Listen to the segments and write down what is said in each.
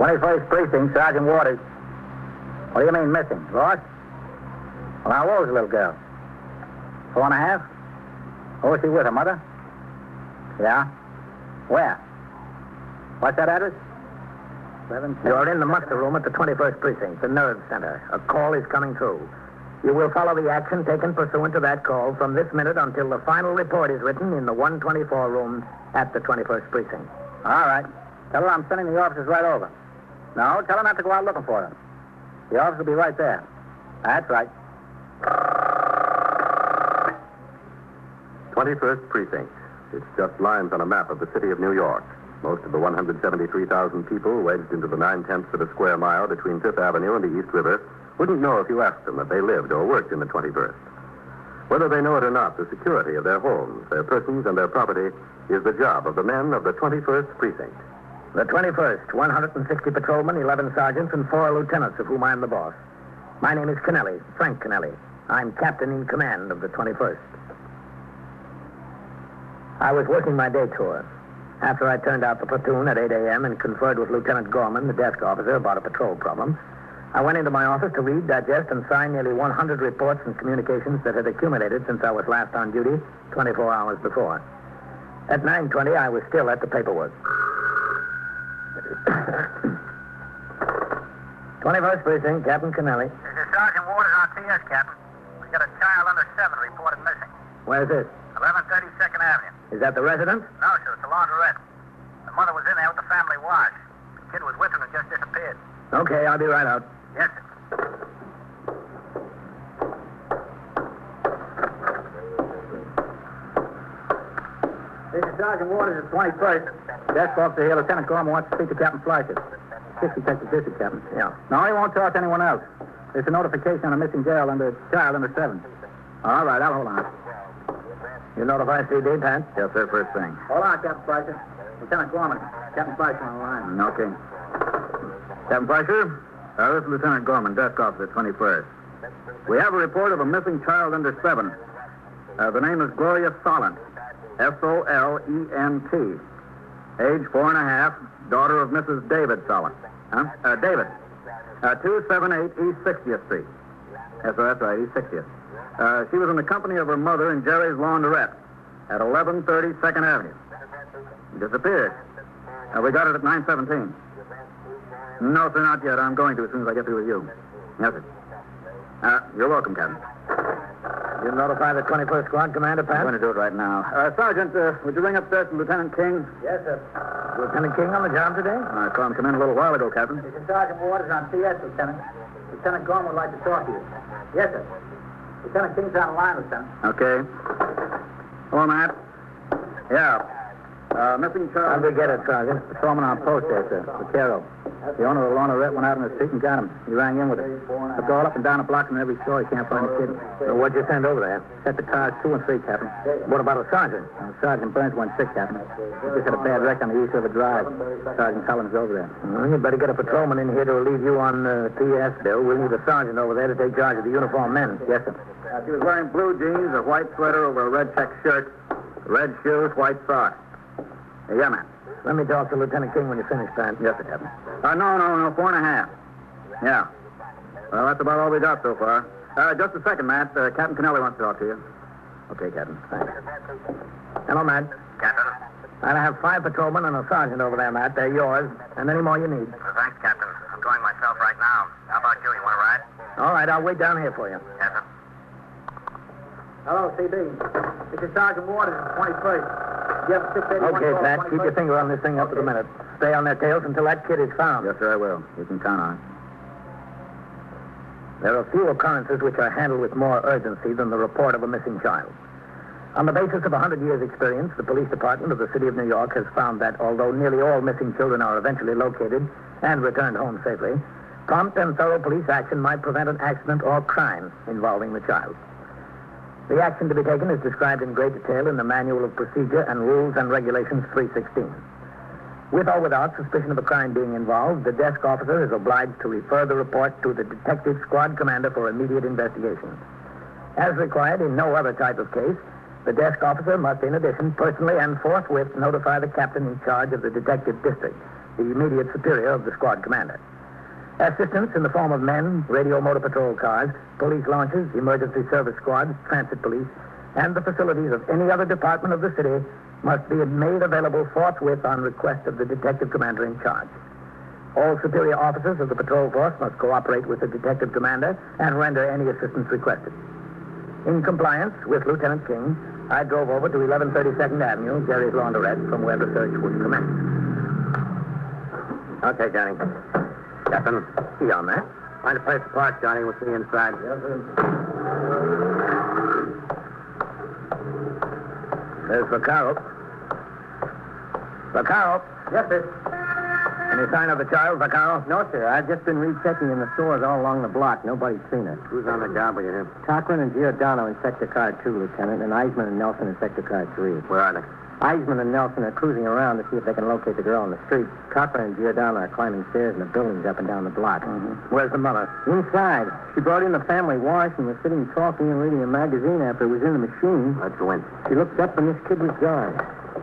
21st Precinct, Sergeant Waters. What do you mean, missing? Lost? Well, how old was the little girl? 4.5? Who was she with, her mother? Yeah? Where? What's that address? You're in the muster room at the 21st Precinct, the nerve center. A call is coming through. You will follow the action taken pursuant to that call from this minute until the final report is written in the 124 room at the 21st Precinct. All right. Tell her I'm sending the officers right over. No, tell her not to go out looking for them. The officers will be right there. That's right. 21st Precinct. It's just lines on a map of the city of New York. Most of the 173,000 people wedged into the 9/10 of a square mile between Fifth Avenue and the East River wouldn't know if you asked them that they lived or worked in the 21st. Whether they know it or not, the security of their homes, their persons, and their property is the job of the men of the 21st Precinct. The 21st, 160 patrolmen, 11 sergeants, and 4 lieutenants, of whom I'm the boss. My name is Kennelly, Frank Kennelly. I'm captain in command of the 21st. I was working my day tour. After I turned out the platoon at 8 a.m. and conferred with Lieutenant Gorman, the desk officer, about a patrol problem, I went into my office to read, digest, and sign nearly 100 reports and communications that had accumulated since I was last on duty 24 hours before. At 9:20, I was still at the paperwork. 21st Precinct, Captain Kennelly. This is Sergeant Waters on TS, Captain. We got a child under 7 reported missing. Where's this? 1130 Second Avenue. Is that the residence? No, sir, it's a laundrette. The mother was in there with the family wash. The kid was with her and just disappeared. Okay, I'll be right out. Yes, sir. This is Sergeant Waters at 21st. Desk officer here, Lieutenant Gorman wants to speak to Captain Fleischer. District Detective District, Captain. Yeah. No, he won't talk to anyone else. It's a notification on a missing child under 7. All right, I'll hold on. You notify CD, Pat? Yes, sir, first thing. Hold on, Captain Fleischer. Lieutenant Gorman. Captain Fleischer on the line. Okay. Captain Fleischer, this is Lieutenant Gorman, desk officer, 21st. We have a report of a missing child under 7. The name is Gloria Solent. Solent. Age 4.5, daughter of Mrs. David Solent. David. 278 East 60th Street. Yes, sir, that's right, East 60th. She was in the company of her mother in Jerry's Laundrette at 1130 Second Avenue. Disappeared. We got it at 9:17. No, sir, not yet. I'm going to as soon as I get through with you. Yes, sir. You're welcome, Captain. You notify the 21st Squad Commander, Pat? I'm going to do it right now. Sergeant, would you ring upstairs to Lieutenant King? Yes, sir. Lieutenant King on the job today? I saw him come in a little while ago, Captain. This is Sergeant Waters on CS, Lieutenant. Lieutenant Gorman would like to talk to you. Yes, sir. Lieutenant King's on the line, Lieutenant. Okay. Hello, Matt. Yeah. Missing child. How'd we get it, Sergeant? The foreman on post there, sir. Vaquero. The owner of the laundrette went out in the street and got him. He rang in with it. Looked all up and down the block and every store. He can't find the kid. So what'd you send over there? Set the cars 2 and 3, Captain. What about a sergeant? Sergeant Burns went sick, Captain. He just had a bad wreck on the East River Drive. Sergeant Collins over there. Well, you better get a patrolman in here to relieve you on TS, Bill. We'll need a sergeant over there to take charge of the uniformed men. Yes, sir. She was wearing blue jeans, a white sweater over a red check shirt, red shoes, white socks. Yeah, man. Let me talk to Lieutenant King when you finish, Pat. Yes, sir, Captain. No, 4.5. Yeah. Well, that's about all we got so far. Just a second, Matt. Captain Kennelly wants to talk to you. Okay, Captain. Thanks. Hello, Matt. Captain. I have 5 patrolmen and a sergeant over there, Matt. They're yours. And any more you need. Thanks, Captain. I'm going myself right now. How about you? You want to ride? All right, I'll wait down here for you. Yes, sir. Hello, CB. This is Sergeant Waters, 21st. You have 681. Okay, Pat, keep your finger on this thing up to the minute. Stay on their tails until that kid is found. Yes, sir, I will. You can count on it. There are few occurrences which are handled with more urgency than the report of a missing child. On the basis of 100 years' experience, the police department of the city of New York has found that although nearly all missing children are eventually located and returned home safely, prompt and thorough police action might prevent an accident or crime involving the child. The action to be taken is described in great detail in the Manual of Procedure and Rules and Regulations 316. With or without suspicion of a crime being involved, the desk officer is obliged to refer the report to the detective squad commander for immediate investigation. As required in no other type of case, the desk officer must, in addition, personally and forthwith notify the captain in charge of the detective district, the immediate superior of the squad commander. Assistance in the form of men, radio motor patrol cars, police launches, emergency service squads, transit police, and the facilities of any other department of the city must be made available forthwith on request of the detective commander in charge. All superior officers of the patrol force must cooperate with the detective commander and render any assistance requested. In compliance with Lieutenant King, I drove over to 1132nd Avenue, Jerry's Laundrette, from where the search would commence. Okay, Johnny. Captain, key on that. Find a place to park, Johnny. We'll see you inside. Yes, sir. There's Vaccaro. Vaccaro? Yes, sir. Any sign of the child, Vaccaro? No, sir. I've just been rechecking in the stores all along the block. Nobody's seen her. Who's on the job with you? Cochran and Giordano in Sector Car 2, Lieutenant, and Eisman and Nelson in Sector Car 3. Where are they? Eisman and Nelson are cruising around to see if they can locate the girl on the street. Cochran and Giordano are climbing stairs in the buildings up and down the block. Mm-hmm. Where's the mother? Inside. She brought in the family wash and was sitting talking and reading a magazine after it was in the machine. Let's go in. She looked up and this kid was gone.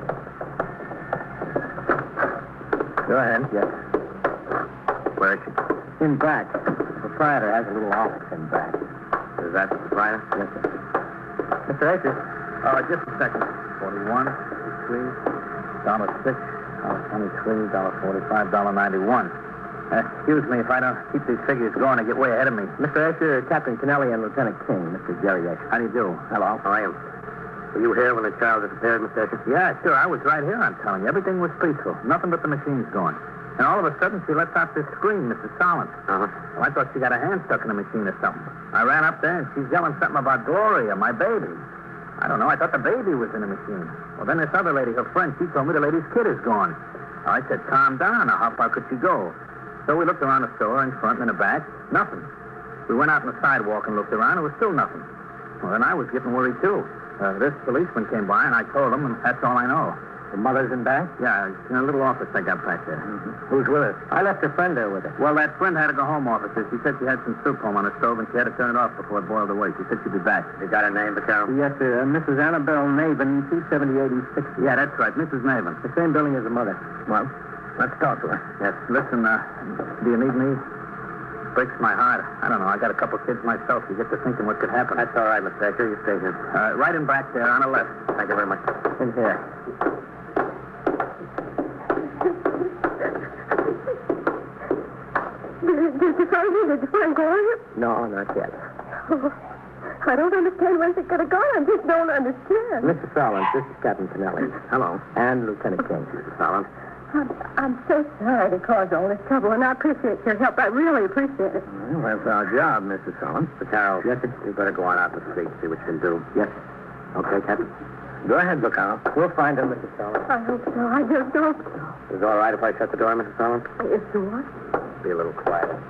Go ahead. Yes. Where is she? In back. The proprietor has a little office in back. Is that the proprietor? Yes, sir. Mr. Asher. Just a second. 41, 53, $6, $23, $45, $91. Excuse me if I don't keep these figures going. They get way ahead of me. Mr. Asher, Captain Kennelly and Lieutenant King, Mr. Jerry Asher. How do you do? Hello. How are you? Were you here when the child disappeared, Mr. Asher? Yeah, sure. I was right here, I'm telling you. Everything was peaceful. Nothing but the machines going. And all of a sudden, she lets out this scream, Mrs. Solomon. Uh-huh. Well, I thought she got her hand stuck in the machine or something. I ran up there, and she's yelling something about Gloria, my baby. I don't know. I thought the baby was in the machine. Well, then this other lady, her friend, she told me the lady's kid is gone. I said, calm down. Now, how far could she go? So we looked around the store, in front and in the back. Nothing. We went out on the sidewalk and looked around. It was still nothing. Well, then I was getting worried, too. This policeman came by, and I told him, and that's all I know. The mother's in back? Yeah, in a little office I got back there. Mm-hmm. Who's with her? I left a friend there with her. Well, that friend had to go home, officer. She said she had some soup home on the stove, and she had to turn it off before it boiled away. She said she'd be back. You got her name, Vaccaro? Yes, sir. Mrs. Annabelle Navin, 278 East 60. Yeah, that's right. Mrs. Navin. The same building as the mother. Well, let's talk to her. Yes. Listen, do you need me? Breaks my heart. I don't know. I got a couple kids myself. You get to thinking what could happen. That's all right, Mr. Asher. You stay here. Right in back there on the left. Thank you very much. In here. Did you find me? Did you find Gloria? No, not yet. Oh, I don't understand where she could have gone. I just don't understand. Mr. Solomon, this is Captain Kennelly. Hello. And Lieutenant King. Mr. Solomon. I'm so sorry to cause all this trouble, and I appreciate your help. I really appreciate it. Well, that's our job, Mr. Solomon. Vaccaro. Yes, sir. You better go on out the street and see what you can do. Yes, sir. Okay, Captain. Go ahead, Vaccaro. We'll find him, Mr. Solomon. I hope so. I just hope so. Is it all right if I shut the door, Mr. Solomon? Yes, sure. Be a little quieter.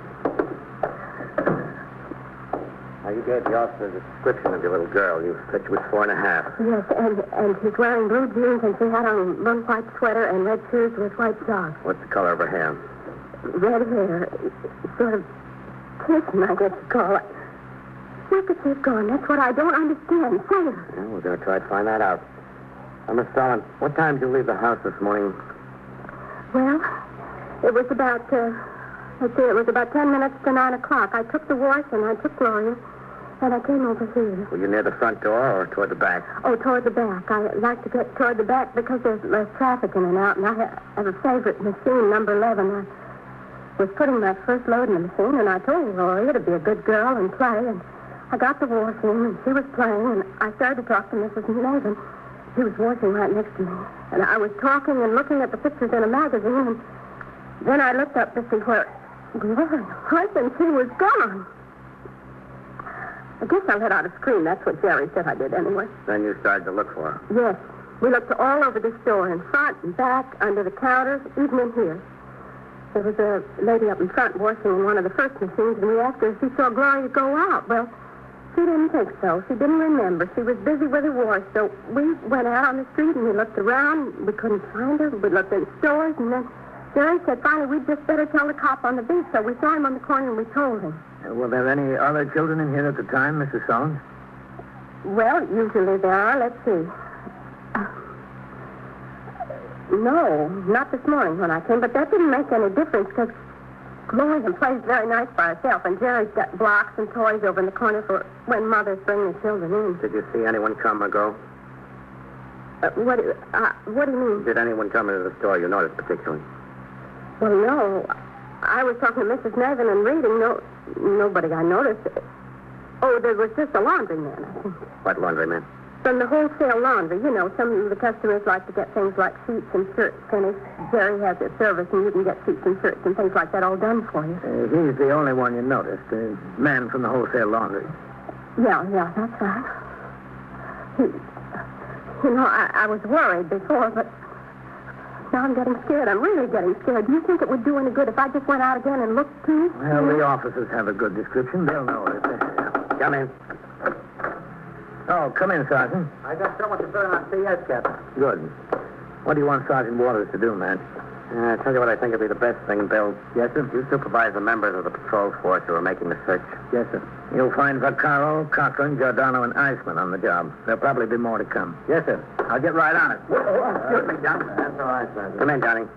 Now, you gave the officer a description of your little girl. You said she was 4.5. Yes, and she's wearing blue jeans, and she had on a blue white sweater and red shoes with white socks. What's the color of her hair? Red hair. Sort of kissing, I guess you call it. Where could she have gone? That's what I don't understand. Say it. Yeah, we're going to try to find that out. Miss Solomon, what time did you leave the house this morning? Well, it was about, it was about 10 minutes to 9 o'clock. I took the wash and I took Gloria, and I came over here. Were you near the front door or toward the back? Oh, toward the back. I like to get toward the back because there's less traffic in and out, and I have a favorite machine, number 11. I was putting my first load in the machine, and I told Gloria to be a good girl and play, and I got the wash in, and she was playing, and I started to talk to Mrs. Nathan. She was washing right next to me. And I was talking and looking at the pictures in a magazine, and then I looked up to see where Gloria was, and she was gone. I guess I let out a scream. That's what Jerry said I did anyway. Then you started to look for her. Yes. We looked all over the store, in front and back, under the counters, even in here. There was a lady up in front washing in one of the first machines, and we asked her if she saw Gloria go out. Well, she didn't think so. She didn't remember. She was busy with her wash. So we went out on the street, and we looked around. We couldn't find her. We looked in stores, and then Jerry said, finally, we'd just better tell the cop on the beat. So we saw him on the corner, and we told him. Were there any other children in here at the time, Mrs. Solomon? Well, usually there are. Let's see. No, not this morning when I came, but that didn't make any difference because Gloria plays very nice by herself, and Jerry's got blocks and toys over in the corner for when mothers bring the children in. Did you see anyone come or go? What do you mean? Did anyone come into the store you noticed particularly? Well, no. I was talking to Mrs. Nevin and reading. Nobody I noticed. Oh, there was just a laundryman, I think. What laundryman? From the wholesale laundry. You know, some of the customers like to get things like sheets and shirts finished. Jerry has a service, and you can get sheets and shirts and things like that all done for you. He's the only one you noticed, the man from the wholesale laundry. Yeah, that's right. I was worried before, but now I'm getting scared. I'm really getting scared. Do you think it would do any good if I just went out again and looked, too? Well, the officers have a good description. They'll know it. Come in. Oh, come in, Sergeant. I got someone to burn on CS, Captain. Good. What do you want Sergeant Waters to do, man? I'll tell you what I think would be the best thing, Bill. Yes, sir? You supervise the members of the patrol force who are making the search. Yes, sir. You'll find Vaccaro, Cochran, Giordano, and Eisman on the job. There'll probably be more to come. Yes, sir. I'll get right on it. Excuse me, John. That's all right, Sergeant. Come in, Johnny.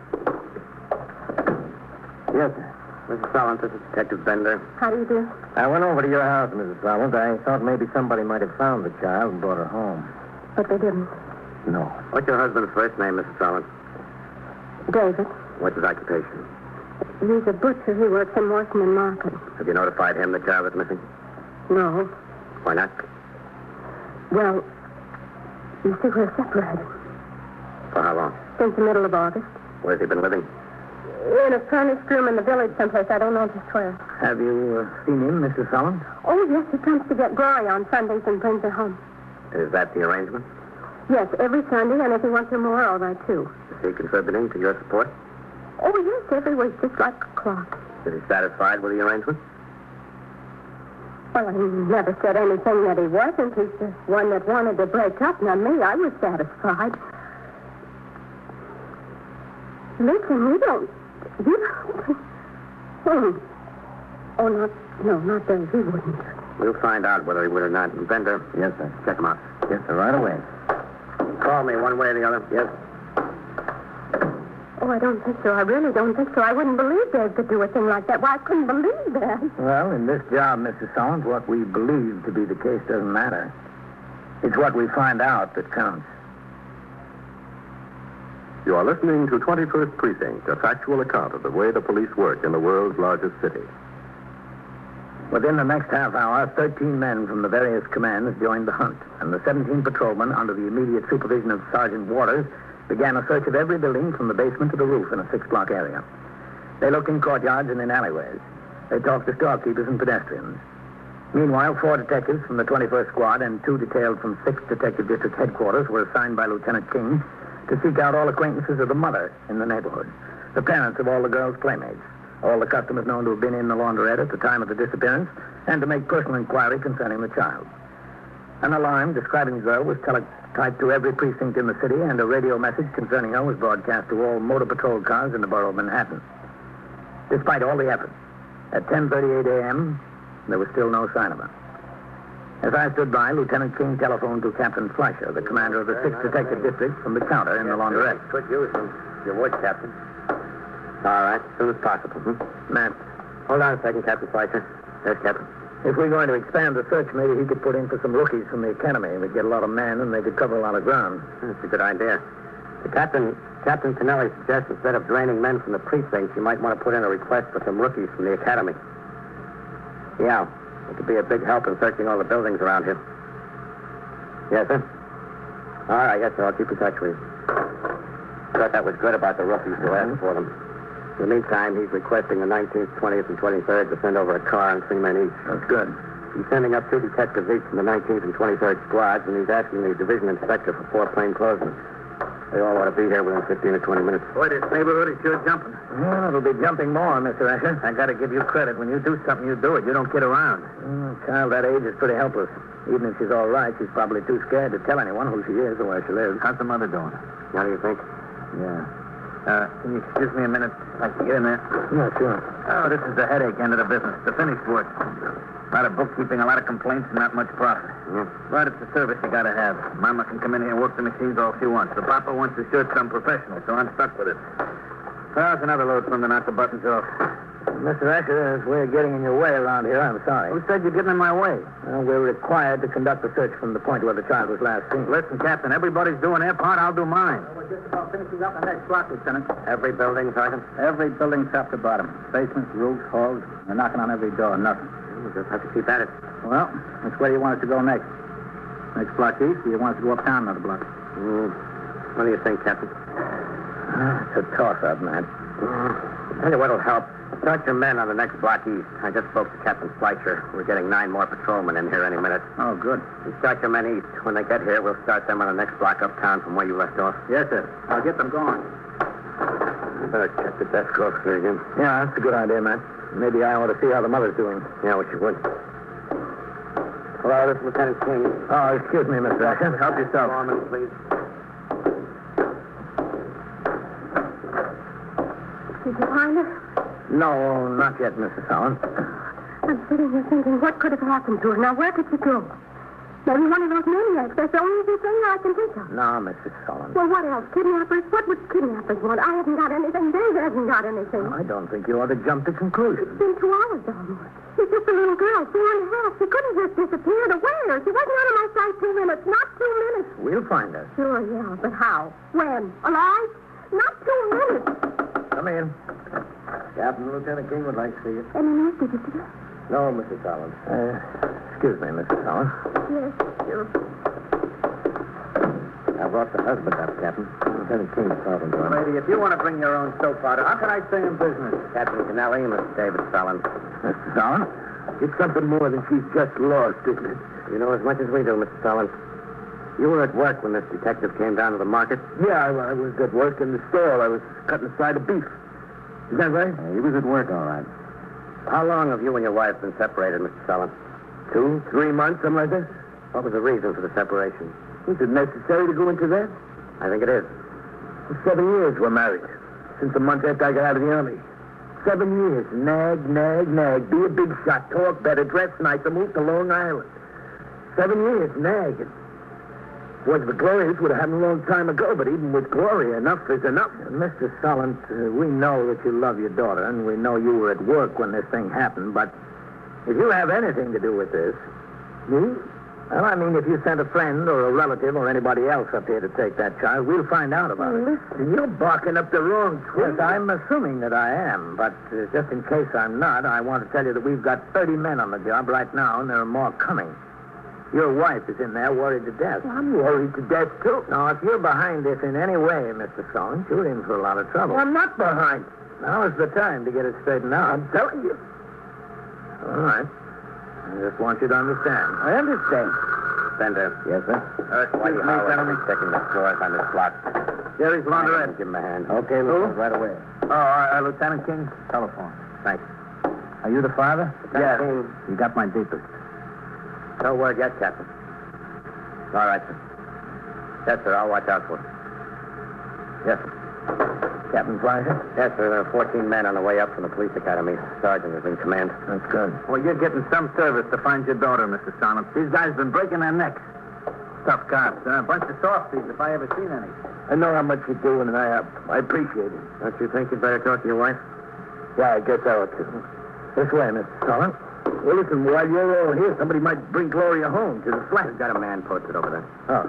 Yes, sir. Mrs. Solent, this is Detective Bender. How do you do? I went over to your house, Mrs. Solent. I thought maybe somebody might have found the child and brought her home. But they didn't. No. What's your husband's first name, Mrs. Solent? David. What's his occupation? He's a butcher. He works in Morrison Market. Have you notified him the child is missing? No. Why not? Well, you see, we're separated. For how long? Since the middle of August. Where's he been living? In a furnished room in the village someplace. I don't know just where. Have you seen him, Mr. Solomon? Oh, yes. He comes to get Gloria on Sundays and brings her home. Is that the arrangement? Yes, every Sunday, and if he wants her more, all right, too. Is he contributing to your support? Oh, yes, every week, just like a clock. Is he satisfied with the arrangement? Well, he never said anything that he wasn't. He's the one that wanted to break up, not me. I was satisfied. Listen, you don't... Oh, not Dave. He wouldn't. We'll find out whether he would or not. Bender. Yes, sir. Check him out. Yes, sir, right away. Call me one way or the other. Yes. Oh, I don't think so. I really don't think so. I wouldn't believe Dave could do a thing like that. Why, I couldn't believe that. Well, in this job, Mrs. Solomon, what we believe to be the case doesn't matter. It's what we find out that counts. You are listening to 21st Precinct, a factual account of the way the police work in the world's largest city. Within the next half hour, 13 men from the various commands joined the hunt, and the 17 patrolmen, under the immediate supervision of Sergeant Waters, began a search of every building from the basement to the roof in a 6-block area. They looked in courtyards and in alleyways. They talked to storekeepers and pedestrians. Meanwhile, 4 detectives from the 21st Squad and 2 detailed from 6th Detective District Headquarters were assigned by Lieutenant King to seek out all acquaintances of the mother in the neighborhood, the parents of all the girls' playmates, all the customers known to have been in the laundrette at the time of the disappearance, and to make personal inquiry concerning the child. An alarm describing the girl was teletyped to every precinct in the city, and a radio message concerning her was broadcast to all motor patrol cars in the borough of Manhattan. Despite all the effort, at 10:38 a.m., there was still no sign of her. As I stood by, Lieutenant King telephoned to Captain Fleischer, the commander of the 6th Detective District, from the counter in the laundrette. Could use him. You would, Captain. All right, as soon as possible. Matt, Hold on a second, Captain Fleischer. Yes, Captain. if we're going to expand the search, maybe he could put in for some rookies from the academy. We'd get a lot of men, and they could cover a lot of ground. That's a good idea. Captain Tonelli suggests instead of draining men from the precincts, you might want to put in a request for some rookies from the academy. Yeah, it could be a big help in searching all the buildings around here. Yes, sir? All right, yes, sir. I'll keep in touch with you. Thought that was good about the rookies who asked for them. In the meantime, he's requesting the 19th, 20th, and 23rd to send over a car and 3 men each. That's good. He's sending up 2 detectives each from the 19th and 23rd squads, and he's asking the division inspector for 4 plainclothesmen. They all ought to be here within 15 or 20 minutes. Boy, this neighborhood is sure jumping. Well, it'll be jumping more, Mr. Escher. I got to give you credit. When you do something, you do it. You don't kid around. A child that age is pretty helpless. Even if she's all right, she's probably too scared to tell anyone who she is or where she lives. How's the mother doing? How do you think? Yeah. Can you excuse me a minute? I can get in there. Yeah, sure. Oh, this is the headache end of the business. The finished work. A lot of bookkeeping, a lot of complaints, and not much profit. Yeah. But it's a service you gotta have. Mama can come in here and work the machines all she wants. The Papa wants to shoot some professional, so I'm stuck with it. Well, it's another load for him to knock the buttons off. Mr. Asher, as we're getting in your way around here, I'm sorry. Who said you're getting in my way? We're required to conduct a search from the point where the child was last seen. Listen, Captain, everybody's doing their part. I'll do mine. We're just about finishing up the next block, Lieutenant. Every building, Sergeant? Every building top to bottom. Basements, roofs, halls. They're knocking on every door. Nothing. We'll just have to keep at it. Well, which way do you want us to go next? Next block east, or you want us to go uptown another block? What do you think, Captain? It's a toss-up, man. Tell you what'll help. Start your men on the next block east. I just spoke to Captain Fleischer. We're getting 9 more patrolmen in here any minute. Oh, good. You start your men east. When they get here, we'll start them on the next block uptown from where you left off. Yes, sir. I'll get them going. I better check the desk closely again. Yeah, that's a good idea, man. Maybe I ought to see how the mother's doing. Yeah, what you would. Hello, this is Lieutenant King. Oh, excuse me, Mr. Asher. Help yourself. Foreman, please. Did you find her? No, not yet, Mrs. Allen. I'm sitting here thinking, what could have happened to her? Now, where could she go? Maybe one of those maniacs. That's the only thing I can think of. No, Mrs. Allen. Well, what else? Kidnappers? What would kidnappers want? I haven't got anything. Dave hasn't got anything. I don't think you ought to jump to conclusions. It's been 2 hours almost. She's just a little girl, 4 and a half. She couldn't just disappear. Where? She wasn't out of my sight 2 minutes. Not 2 minutes. We'll find her. Sure, yeah, but how? When? Alive? Not 2 minutes. Come in. Captain, Lieutenant King would like to see you. Any news, did you see? No, Mrs. Allen. Excuse me, Mrs. Allen. Yes, sure. I brought the husband up, Captain. Lieutenant King is talking to him. Lady, if you want to bring your own soap powder, how can I stay in business? Captain Kennelly, Mr. David Fallon. Mrs. Allen? It's something more than she's just lost, isn't it? You know as much as we do, Mr. Fallon. You were at work when this detective came down to the market. Yeah, I was at work in the store. I was cutting a side of beef. Is that right? He was at work, all right. How long have you and your wife been separated, Mr. Fallon? 2, 3 months, something like that. What was the reason for the separation? Is it necessary to go into that? I think it is. For 7 years we're married. Since the month after I got out of the Army. 7 years. Nag, nag, nag. Be a big shot. Talk better. Dress nicer. Move to Long Island. 7 years. Nag. Was the Glorious would have happened a long time ago, but even with Gloria, enough is enough. Mr. Solent, we know that you love your daughter, and we know you were at work when this thing happened, but if you have anything to do with this, me? Well, I mean, if you sent a friend or a relative or anybody else up here to take that child, we'll find out about it. Listen, you're barking up the wrong tree. Yes, I'm assuming that I am, but just in case I'm not, I want to tell you that we've got 30 men on the job right now, and there are more coming. Your wife is in there worried to death. I'm worried to death, too. Now, if you're behind this in any way, Mr. Solent, you're in for a lot of trouble. Well, I'm not behind. Now is the time to get it straightened out. I'm telling you. All right. I just want you to understand. I understand. Bender. Yes, sir? Excuse me, gentlemen. Checking the floors on this block. Jerry's laundrette. Give him a hand. Okay, Lieutenant, right away. Oh, Lieutenant King, telephone. Thanks. Are you the father? Yes. You got my deepest. No word yet, Captain. All right, sir. Yes, sir, I'll watch out for it. Yes, sir. Captain Fleischer? Yes, sir, there are 14 men on the way up from the police academy. Sergeant is in command. That's good. Well, you're getting some service to find your daughter, Mr. Solent. These guys have been breaking their necks. Tough cops, a bunch of softies, if I ever seen any. I know how much you're doing, and I appreciate it. Don't you think you'd better talk to your wife? Yeah, I guess I ought to. This way, Mr. Solent. Well, listen, while you're all here, somebody might bring Gloria home to the flat. We've got a man posted over there. Oh.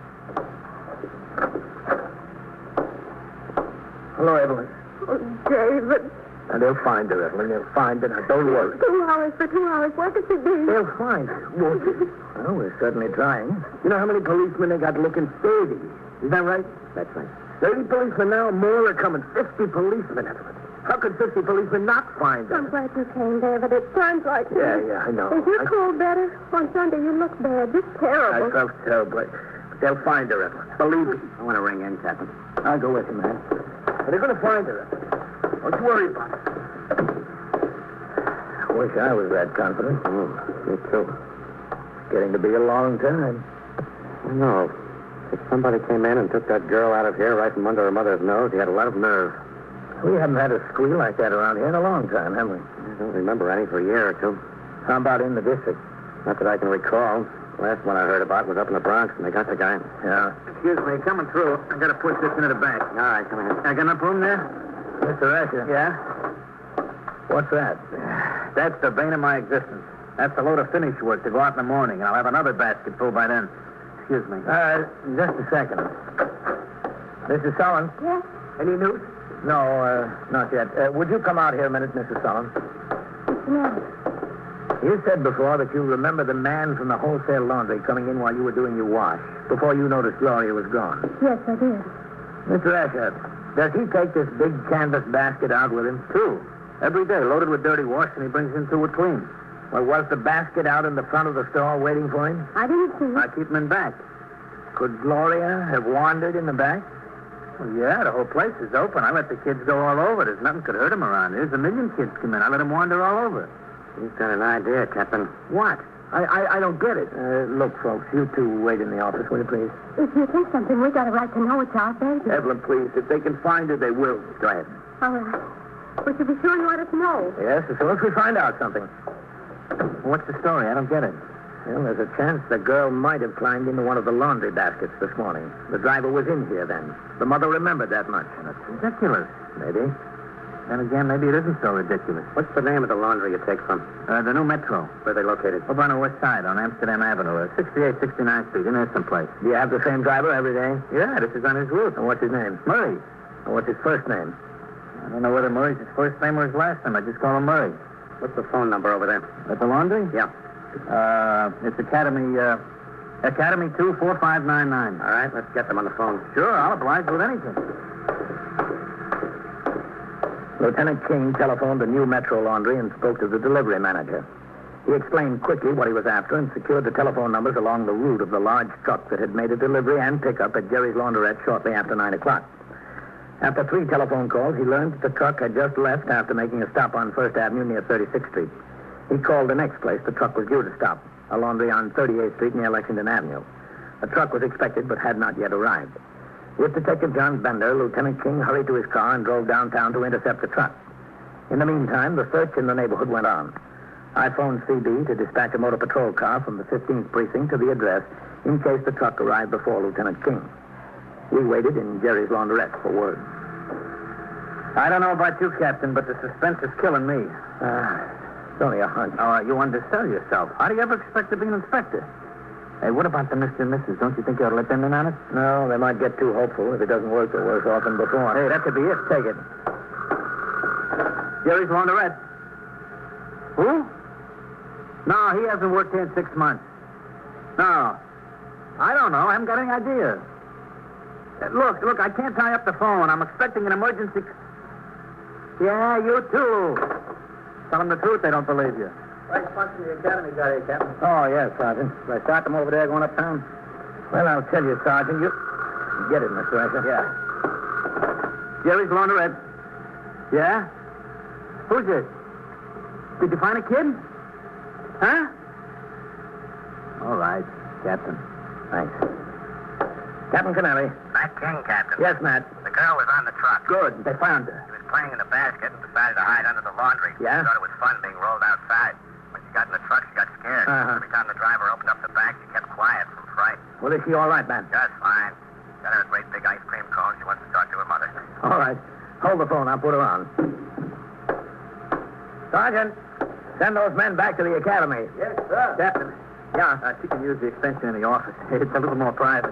Hello, Evelyn. Oh, David. And they'll find her, Evelyn. They'll find her. Now, don't worry. 2 hours for 2 hours. Where could she be? They'll find her, won't they? Well, we're certainly trying. You know how many policemen they got looking? 30. Is that right? That's right. 30 policemen now, more are coming. 50 policemen, Evelyn. How could 50 policemen not find her? I'm glad you came, David. It sounds like... Yeah, I know. Is your cold better? On Sunday, you look bad. Just terrible. I felt terrible. But they'll find her, Evelyn. Believe me. I want to ring in, Captain. I'll go with you, man. But they're going to find her, Evelyn. Don't you worry about it. I wish I was that confident. Me too. Getting to be a long time. No. If somebody came in and took that girl out of here right from under her mother's nose, he had a lot of nerve. We haven't had a squeal like that around here in a long time, have we? I don't remember any for a year or two. How about in the district? Not that I can recall. Last one I heard about was up in the Bronx, and they got the guy. Yeah. Excuse me, coming through. I gotta push this into the bank. All right, come ahead. I got enough room there? Mr. Asher. Yeah? What's that? That's the bane of my existence. That's a load of finish work to go out in the morning, and I'll have another basket full by then. Excuse me. Just a second. Mrs. Sullen? Yes? Any news? No, not yet. Would you come out here a minute, Mrs. Sullen? What's the matter? You said before that you remember the man from the wholesale laundry coming in while you were doing your wash, before you noticed Gloria was gone. Yes, I did. Mr. Asher, does he take this big canvas basket out with him? Two. Every day, loaded with dirty wash, and he brings in two with clean. Well, was the basket out in the front of the store waiting for him? I didn't see I it. keep him in back. Could Gloria have wandered in the back? Well, yeah, the whole place is open. I let the kids go all over. There's nothing could hurt them around here. There's a million kids come in. I let them wander all over. He's got an idea, Captain. What? I don't get it. Look, folks, you two wait in the office, will you, please? If you think something, we got a right to know it's our baby. Evelyn, please. If they can find her, they will. Go ahead. All right. But you be sure you let us know. Yes, as soon as we find out something. What's the story? I don't get it. Well, there's a chance the girl might have climbed into one of the laundry baskets this morning. The driver was in here then. The mother remembered that much. That's ridiculous. Maybe. Then again, maybe it isn't so ridiculous. What's the name of the laundry you take from? The new Metro. Where are they located? Over on the west side, on Amsterdam Avenue. 68, 69th Street. In there someplace. Do you have the same driver every day? Yeah, this is on his route. And what's his name? Murray. And what's his first name? I don't know whether Murray's his first name or his last name. I just call him Murray. What's the phone number over there? At the laundry? Yeah. It's Academy 24599. All right, let's get them on the phone. Sure, I'll oblige with anything. Lieutenant King telephoned the new Metro Laundry and spoke to the delivery manager. He explained quickly what he was after and secured the telephone numbers along the route of the large truck that had made a delivery and pickup at Jerry's Laundrette shortly after 9 o'clock. After 3 telephone calls, he learned that the truck had just left after making a stop on 1st Avenue near 36th Street. He called the next place the truck was due to stop, a laundry on 38th Street near Lexington Avenue. A truck was expected but had not yet arrived. With Detective John Bender, Lieutenant King hurried to his car and drove downtown to intercept the truck. In the meantime, the search in the neighborhood went on. I phoned CB to dispatch a motor patrol car from the 15th precinct to the address in case the truck arrived before Lieutenant King. We waited in Jerry's Laundrette for word. I don't know about you, Captain, but the suspense is killing me. It's only a hunch. Oh, you undersell yourself. How do you ever expect to be an inspector? Hey, what about the Mr. and Mrs.? Don't you think you ought to let them in on it? No, they might get too hopeful. If it doesn't work, they're worse off than before. Hey, that could be it. Take it. Jerry's Laundrette. Who? No, he hasn't worked here in 6 months. No. I don't know. I haven't got any idea. Look, I can't tie up the phone. I'm expecting an emergency. Yeah, you too. Tell them the truth, they don't believe you. Right punch in the academy got here, Captain. Oh, yes, Sergeant. Should I start them over there going uptown? Well, I'll tell you, Sergeant. You get it, Mr. Asher. Yeah. Jerry's Laundrette. Yeah? Who's this? Did you find a kid? Huh? All right, Captain. Thanks. Captain Kennelly. Matt King, Captain. Yes, Matt. The girl was on the truck. Good. They found her. She was playing in the basket and decided to hide under the laundry. Yeah? She thought it was fun being rolled outside. When she got in the truck, she got scared. Uh-huh. Every time the driver opened up the back, she kept quiet from fright. Well, is she all right, Matt? Just fine. Got her a great big ice cream cone. She wants to talk to her mother. All right. Hold the phone. I'll put her on. Sergeant, send those men back to the academy. Yes, sir. Captain. Yeah. She can use the extension in the office. It's a little more private.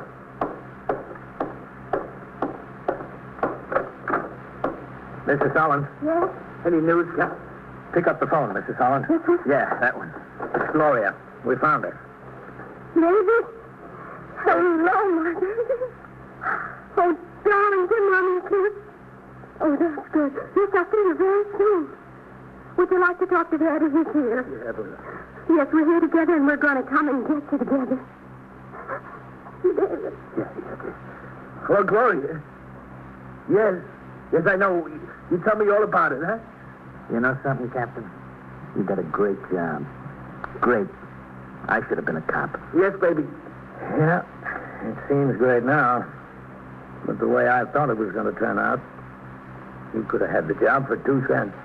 Mrs. Hollins. Yes? Any news, Captain? Pick up the phone, Mrs. Hollins. Yeah, that one. It's Gloria. We found her. Baby? Hello, my baby. Oh, darling, good morning, kid. Oh, that's good. Yes, I'll see you very soon. Would you like to talk to Daddy? He's here. Yeah, but... Yes, we're here together, and we're going to come and get you together. David. Oh, Gloria. Yes. Yes, I know. You tell me all about it, huh? You know something, Captain? You did a great job. Great. I should have been a cop. Yes, baby. Yeah. It seems great now. But the way I thought it was going to turn out, you could have had the job for 2 cents.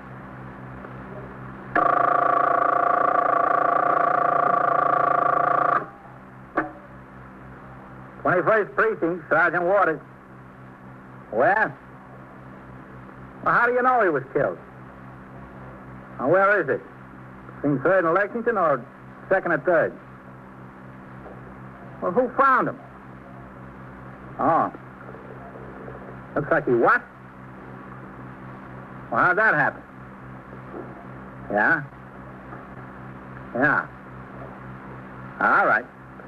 "21st Precinct, Sergeant Waters." "Where?" "Well, how do you know he was killed?" "Well, where is it? Between 3rd and Lexington or 2nd and 3rd? "Well, who found him?" "Oh. Looks like he what?" "Well, how'd that happen?" "Yeah? Yeah. All right."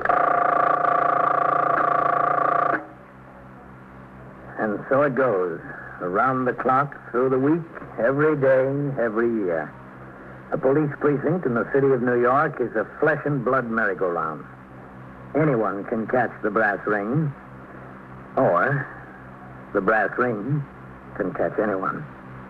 And so it goes. Around the clock, through the week, every day, every year. A police precinct in the city of New York is a flesh and blood merry-go-round. Anyone can catch the brass ring, or the brass ring can catch anyone.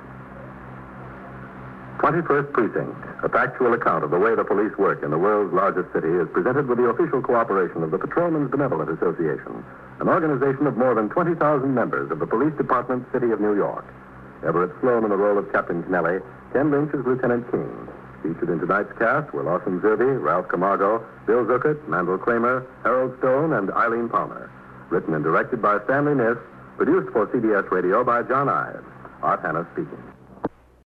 21st Precinct, a factual account of the way the police work in the world's largest city, is presented with the official cooperation of the Patrolmen's Benevolent Association, an organization of more than 20,000 members of the Police Department, City of New York. Everett Sloan in the role of Captain Kennelly, Ken Lynch as Lieutenant King. Featured in tonight's cast were Lawson Zerbe, Ralph Camargo, Bill Zuckert, Mandel Kramer, Harold Stone, and Eileen Palmer. Written and directed by Stanley Niss, produced for CBS Radio by John Ives. Art Hannah speaking.